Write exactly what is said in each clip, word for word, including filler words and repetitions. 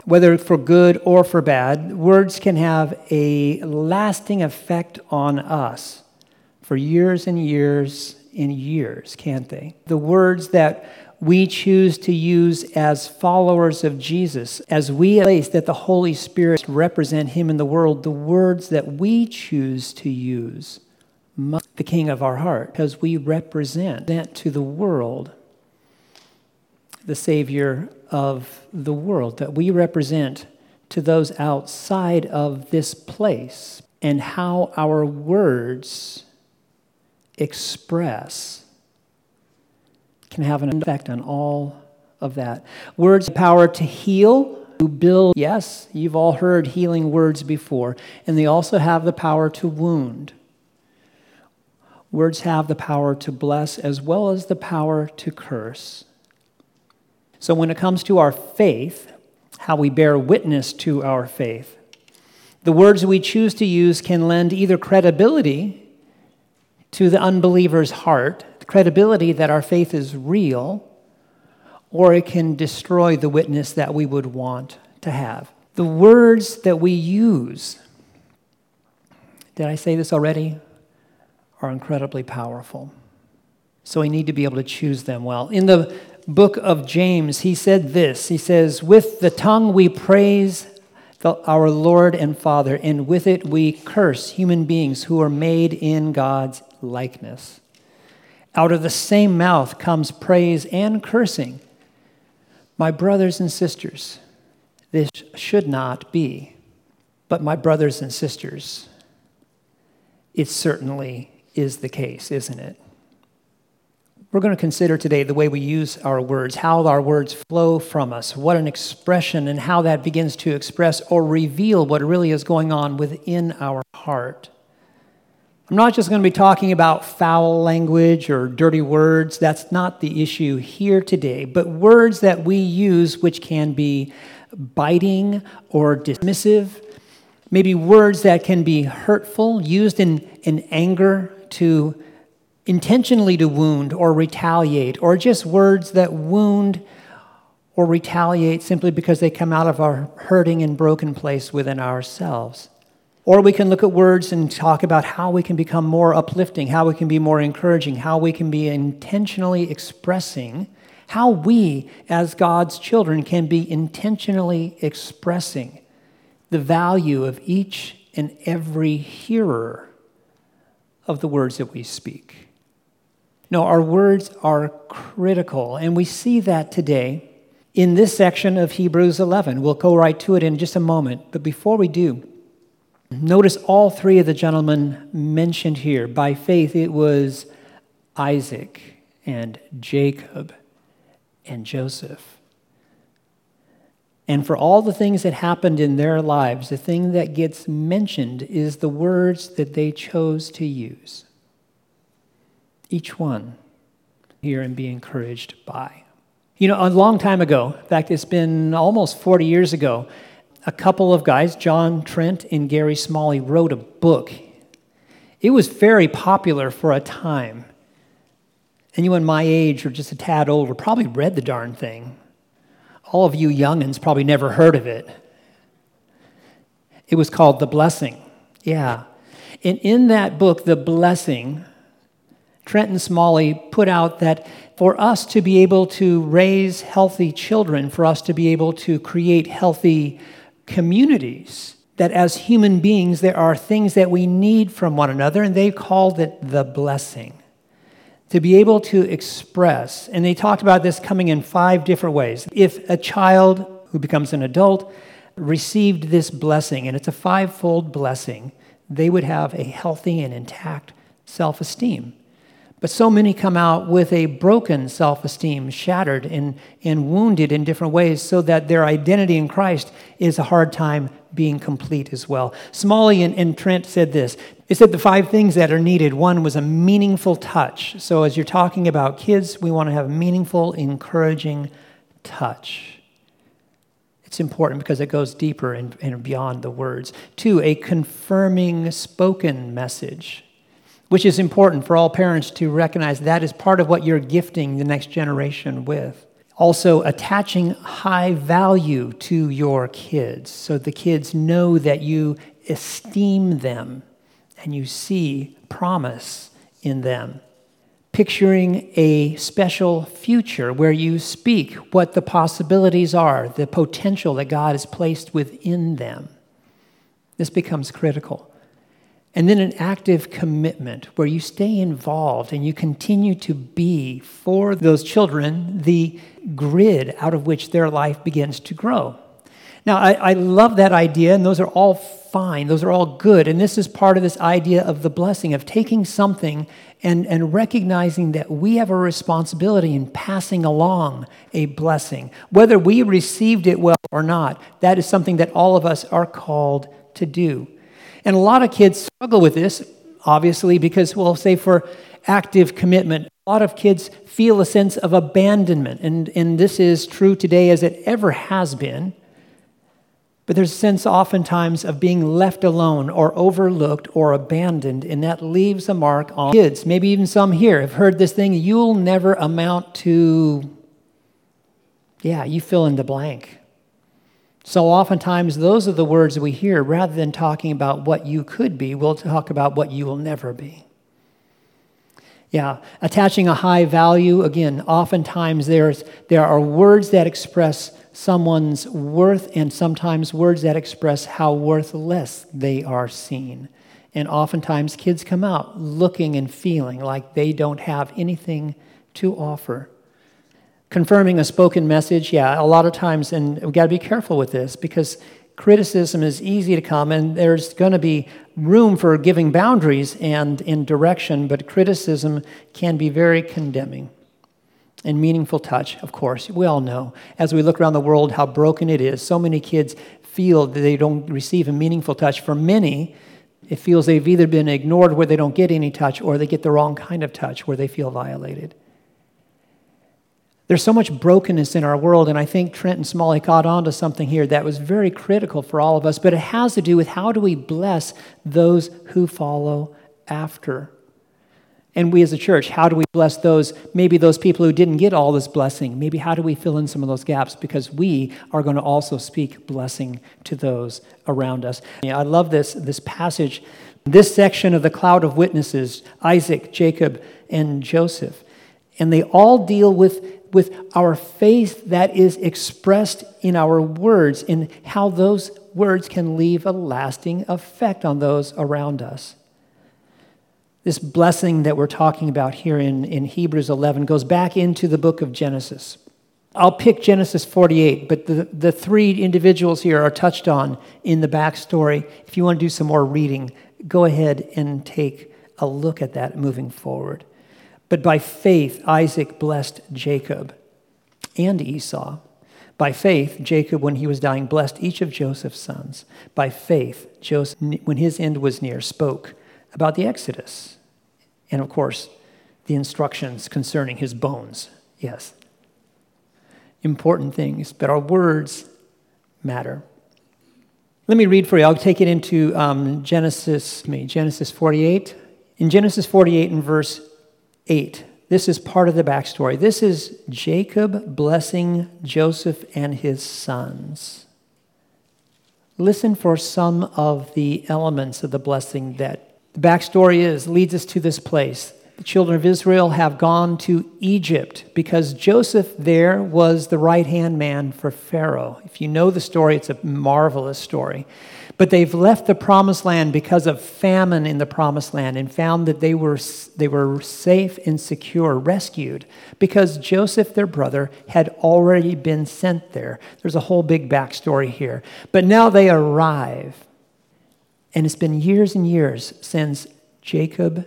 Whether for good or for bad, words can have a lasting effect on us for years and years and years, can't they? The words that we choose to use as followers of Jesus, as we place that the Holy Spirit represent Him in the world, the words that we choose to use must be the King of our heart, because we represent to the world the Savior of the world, that we represent to those outside of this place, and how our words express can have an effect on all of that. Words have power to heal, to build. Yes, you've all heard healing words before, and they also have the power to wound. Words have the power to bless as well as the power to curse. So when it comes to our faith, how we bear witness to our faith, the words we choose to use can lend either credibility to the unbeliever's heart, credibility that our faith is real, or it can destroy the witness that we would want to have. The words that we use, did I say this already, are incredibly powerful. So we need to be able to choose them well. In the book of James, he said this. He says, with the tongue we praise the, our Lord and Father, and with it we curse human beings who are made in God's likeness. Out of the same mouth comes praise and cursing. My brothers and sisters, this should not be. But my brothers and sisters, it certainly is the case, isn't it? We're going to consider today the way we use our words, how our words flow from us, what an expression, and how that begins to express or reveal what really is going on within our heart. I'm not just going to be talking about foul language or dirty words. That's not the issue here today, but words that we use which can be biting or dismissive, maybe words that can be hurtful, used in, in anger to intentionally to wound or retaliate, or just words that wound or retaliate simply because they come out of our hurting and broken place within ourselves. Or we can look at words and talk about how we can become more uplifting, how we can be more encouraging, how we can be intentionally expressing, how we as God's children can be intentionally expressing the value of each and every hearer of the words that we speak. No, our words are critical, and we see that today in this section of Hebrews eleven. We'll go right to it in just a moment, but before we do, notice all three of the gentlemen mentioned here. By faith, it was Isaac and Jacob and Joseph. And for all the things that happened in their lives, the thing that gets mentioned is the words that they chose to use. Each one hear and be encouraged by. You know, a long time ago, in fact, it's been almost forty years ago, a couple of guys, John Trent and Gary Smalley, wrote a book. It was very popular for a time. Anyone my age or just a tad older probably read the darn thing. All of you youngins probably never heard of it. It was called The Blessing. Yeah. And in that book, The Blessing, Trent and Smalley put out that for us to be able to raise healthy children, for us to be able to create healthy communities, that as human beings, there are things that we need from one another, and they called it the blessing. To be able to express, and they talked about this coming in five different ways. If a child who becomes an adult received this blessing, and it's a fivefold blessing, they would have a healthy and intact self-esteem. But so many come out with a broken self-esteem, shattered and, and wounded in different ways, so that their identity in Christ is a hard time being complete as well. Smalley and, and Trent said this. They said the five things that are needed. One was a meaningful touch. So as you're talking about kids, we want to have meaningful, encouraging touch. It's important because it goes deeper and, and beyond the words. Two, a confirming spoken message, which is important for all parents to recognize that is part of what you're gifting the next generation with. Also, attaching high value to your kids so the kids know that you esteem them and you see promise in them. Picturing a special future where you speak what the possibilities are, the potential that God has placed within them. This becomes critical. And then an active commitment where you stay involved and you continue to be for those children the grid out of which their life begins to grow. Now, I, I love that idea, and those are all fine. Those are all good. And this is part of this idea of the blessing, of taking something and, and recognizing that we have a responsibility in passing along a blessing. Whether we received it well or not, that is something that all of us are called to do. And a lot of kids struggle with this, obviously, because, well, say for active commitment, a lot of kids feel a sense of abandonment. And, and this is true today as it ever has been. But there's a sense oftentimes of being left alone or overlooked or abandoned, and that leaves a mark on kids. Maybe even some here have heard this thing, you'll never amount to, yeah, you fill in the blank. So oftentimes those are the words we hear. Rather than talking about what you could be, we'll talk about what you will never be. Yeah, attaching a high value, again, oftentimes there's there are words that express someone's worth and sometimes words that express how worthless they are seen. And oftentimes kids come out looking and feeling like they don't have anything to offer. Confirming a spoken message, yeah, a lot of times, and we've got to be careful with this because criticism is easy to come, and there's going to be room for giving boundaries and in direction, but criticism can be very condemning. And meaningful touch, of course, we all know. As we look around the world, how broken it is. So many kids feel that they don't receive a meaningful touch. For many, it feels they've either been ignored where they don't get any touch, or they get the wrong kind of touch where they feel violated. There's so much brokenness in our world, and I think Trent and Smalley caught on to something here that was very critical for all of us, but it has to do with how do we bless those who follow after. And we as a church, how do we bless those, maybe those people who didn't get all this blessing? Maybe how do we fill in some of those gaps? Because we are going to also speak blessing to those around us. Yeah, I love this, this passage. This section of the cloud of witnesses, Isaac, Jacob, and Joseph. And they all deal with, with our faith that is expressed in our words and how those words can leave a lasting effect on those around us. This blessing that we're talking about here in, in Hebrews eleven goes back into the book of Genesis. I'll pick Genesis forty-eight, but the, the three individuals here are touched on in the backstory. If you want to do some more reading, go ahead and take a look at that moving forward. But by faith, Isaac blessed Jacob and Esau. By faith, Jacob, when he was dying, blessed each of Joseph's sons. By faith, Joseph, when his end was near, spoke about the Exodus. And of course, the instructions concerning his bones. Yes. Important things, but our words matter. Let me read for you. I'll take it into um, Genesis, me, Genesis forty-eight. In Genesis forty-eight and verse eight, this is part of the backstory. This is Jacob blessing Joseph and his sons. Listen for some of the elements of the blessing that the backstory is, leads us to this place. The children of Israel have gone to Egypt because Joseph there was the right-hand man for Pharaoh. If you know the story, it's a marvelous story. But they've left the promised land because of famine in the promised land and found that they were, they were safe and secure, rescued, because Joseph, their brother, had already been sent there. There's a whole big backstory here. But now they arrive. And it's been years and years since Jacob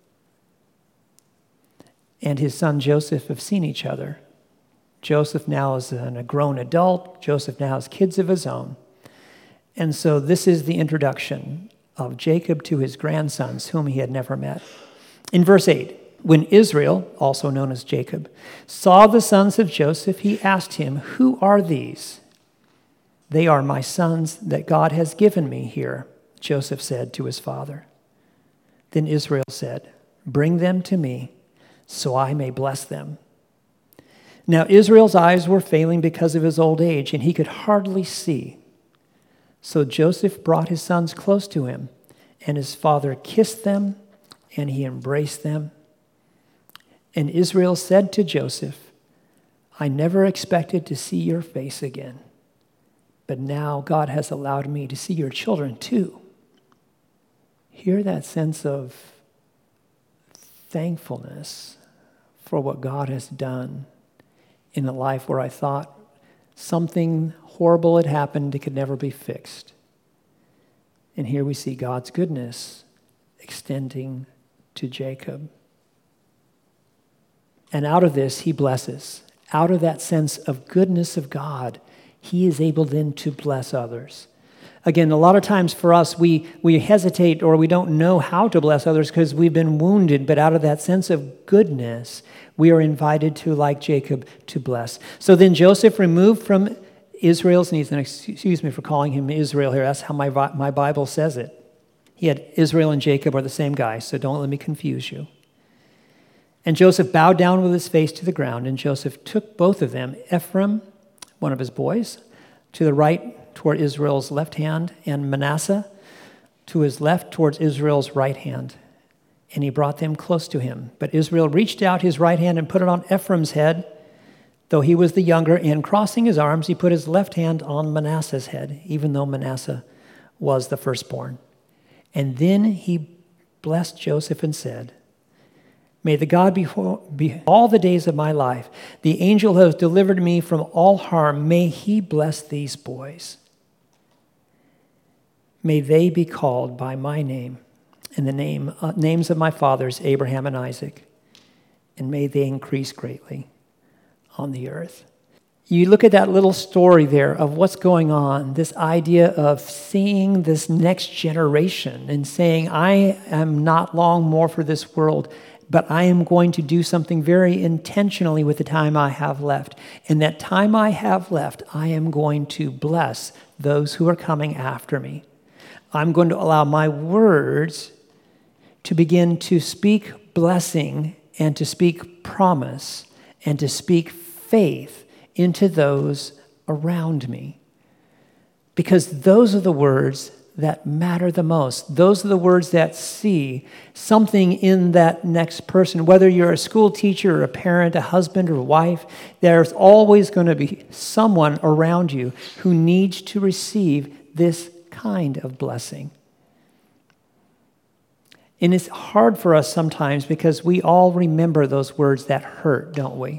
and his son Joseph have seen each other. Joseph now is a grown adult. Joseph now has kids of his own. And so this is the introduction of Jacob to his grandsons, whom he had never met. In verse eight, when Israel, also known as Jacob, saw the sons of Joseph, he asked him, "Who are these?" "They are my sons that God has given me here," Joseph said to his father. Then Israel said, "Bring them to me, so I may bless them." Now Israel's eyes were failing because of his old age, and he could hardly see. So Joseph brought his sons close to him, and his father kissed them, and he embraced them. And Israel said to Joseph, I never expected to see your face again, but now God has allowed me to see your children too. Hear that sense of thankfulness for what God has done in a life where I thought something horrible had happened, it could never be fixed. And here we see God's goodness extending to Jacob. And out of this, he blesses. Out of that sense of goodness of God, he is able then to bless others. Again, a lot of times for us, we, we hesitate or we don't know how to bless others because we've been wounded, but out of that sense of goodness, we are invited to, like Jacob, to bless. So then Joseph removed from Israel's needs, and excuse me for calling him Israel here, that's how my, my Bible says it. He had Israel and Jacob are the same guy, so don't let me confuse you. And Joseph bowed down with his face to the ground, and Joseph took both of them, Ephraim, one of his boys, to the right toward Israel's left hand, and Manasseh to his left towards Israel's right hand. And he brought them close to him. But Israel reached out his right hand and put it on Ephraim's head, though he was the younger, and crossing his arms, he put his left hand on Manasseh's head, even though Manasseh was the firstborn. And then he blessed Joseph and said, May the God be all the days of my life. The angel who has delivered me from all harm. May he bless these boys. May they be called by my name and the name uh, names of my fathers, Abraham and Isaac. And may they increase greatly on the earth. You look at that little story there of what's going on, this idea of seeing this next generation and saying, I am not long more for this world, but I am going to do something very intentionally with the time I have left. And that time I have left, I am going to bless those who are coming after me. I'm going to allow my words to begin to speak blessing and to speak promise and to speak faith into those around me. Because those are the words that matter the most. Those are the words that see something in that next person. Whether you're a school teacher or a parent, a husband or a wife, there's always going to be someone around you who needs to receive this kind of blessing. And it's hard for us sometimes because we all remember those words that hurt, don't we?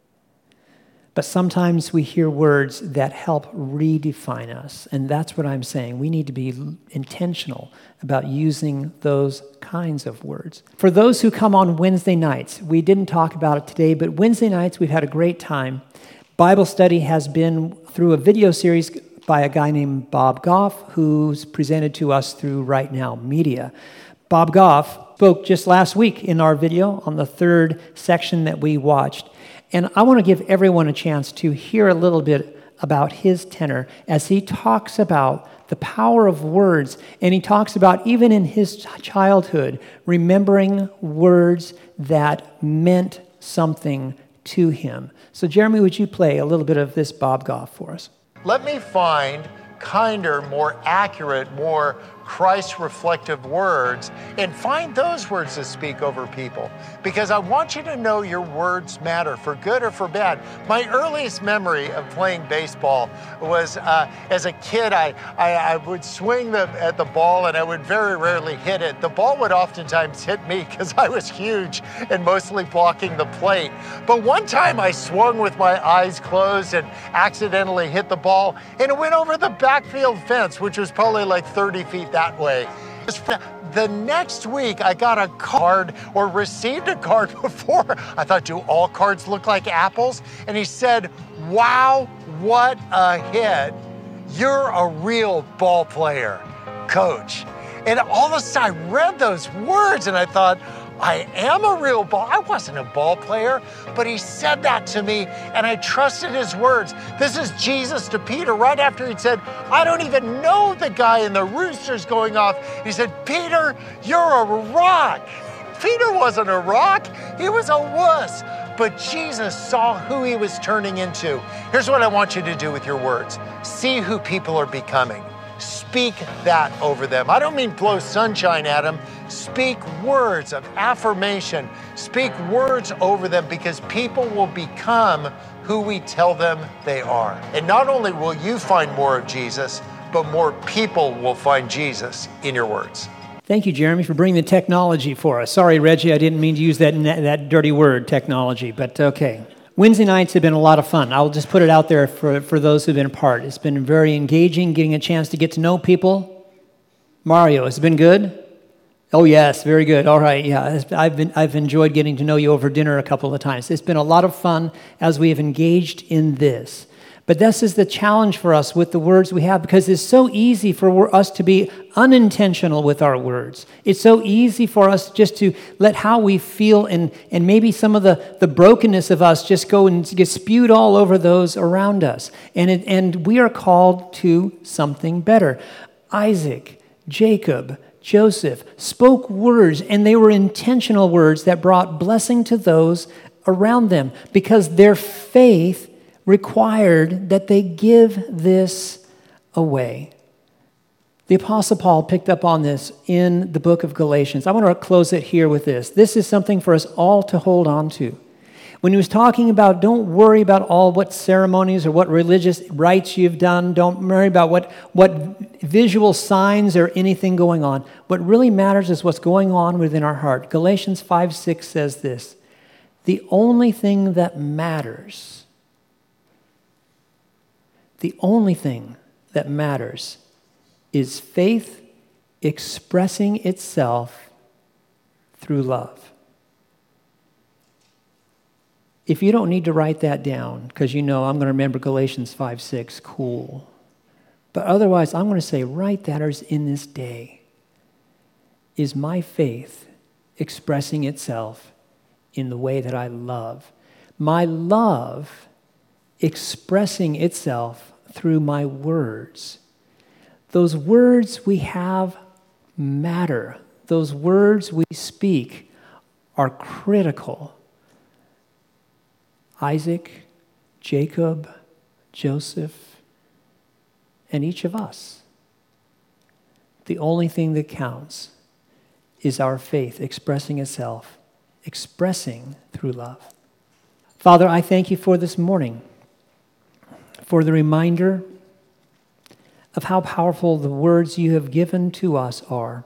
But sometimes we hear words that help redefine us. And that's what I'm saying. We need to be intentional about using those kinds of words. For those who come on Wednesday nights, we didn't talk about it today, but Wednesday nights we've had a great time. Bible study has been through a video series by a guy named Bob Goff, who's presented to us through Right Now Media. Bob Goff spoke just last week in our video on the third section that we watched. And I want to give everyone a chance to hear a little bit about his tenor as he talks about the power of words. And he talks about, even in his childhood, remembering words that meant something to him. So, Jeremy, would you play a little bit of this Bob Goff for us? Let me find kinder, more accurate, more Christ-reflective words, and find those words to speak over people. Because I want you to know your words matter, for good or for bad. My earliest memory of playing baseball was uh, as a kid, I, I, I would swing the, at the ball and I would very rarely hit it. The ball would oftentimes hit me because I was huge and mostly blocking the plate. But one time I swung with my eyes closed and accidentally hit the ball, and it went over the backfield fence, which was probably like thirty feet that way. The next week, I got a card or received a card before. I thought, do all cards look like apples? And he said, wow, what a hit. You're a real ball player, coach. And all of a sudden, I read those words and I thought, I am a real ball. I wasn't a ball player, but he said that to me and I trusted his words. This is Jesus to Peter right after he'd said, I don't even know the guy, and the rooster's going off. He said, Peter, you're a rock. Peter wasn't a rock. He was a wuss. but Jesus saw who he was turning into. Here's what I want you to do with your words. See who people are becoming. Speak that over them. I don't mean blow sunshine at them. Speak words of affirmation. Speak words over them, because people will become who we tell them they are. And not only will you find more of Jesus, but more people will find Jesus in your words. Thank you, Jeremy, for bringing the technology for us. Sorry, Reggie, I didn't mean to use that that dirty word, technology, but okay. Wednesday nights have been a lot of fun. I'll just put it out there for, for those who've been a part. It's been very engaging, getting a chance to get to know people. Mario, has it been good? Oh, yes, very good. All right, yeah. I've been I've enjoyed getting to know you over dinner a couple of times. It's been a lot of fun as we have engaged in this. But this is the challenge for us with the words we have, because it's so easy for us to be unintentional with our words. It's so easy for us just to let how we feel and, and maybe some of the, the brokenness of us just go and get spewed all over those around us. And, it, and we are called to something better. Isaac, Jacob, Joseph spoke words, and they were intentional words that brought blessing to those around them, because their faith required that they give this away. The Apostle Paul picked up on this in the book of Galatians. I want to close it here with this. This is something for us all to hold on to. When he was talking about, don't worry about all what ceremonies or what religious rites you've done. Don't worry about what, what visual signs or anything going on. What really matters is what's going on within our heart. Galatians five six says this: the only thing that matters The only thing that matters is faith expressing itself through love. If you don't need to write that down, because you know I'm going to remember Galatians five six, cool. But otherwise, I'm going to say right that is in this day. Is my faith expressing itself in the way that I love? My love expressing itself through my words. Those words we have matter. Those words we speak are critical. Isaac, Jacob, Joseph, and each of us. The only thing that counts is our faith expressing itself, expressing through love. Father, I thank you for this morning, for the reminder of how powerful the words you have given to us are,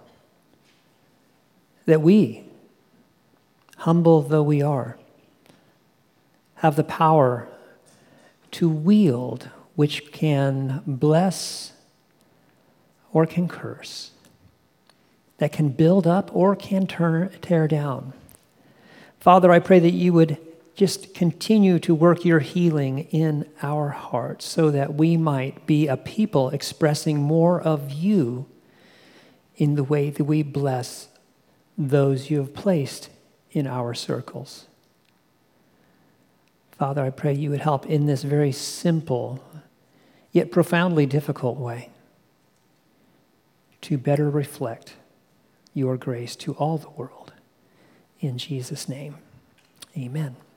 that we, humble though we are, have the power to wield, which can bless or can curse, that can build up or can turn, tear down. Father, I pray that you would just continue to work your healing in our hearts so that we might be a people expressing more of you in the way that we bless those you have placed in our circles. Father, I pray you would help in this very simple yet profoundly difficult way to better reflect your grace to all the world. In Jesus' name, amen.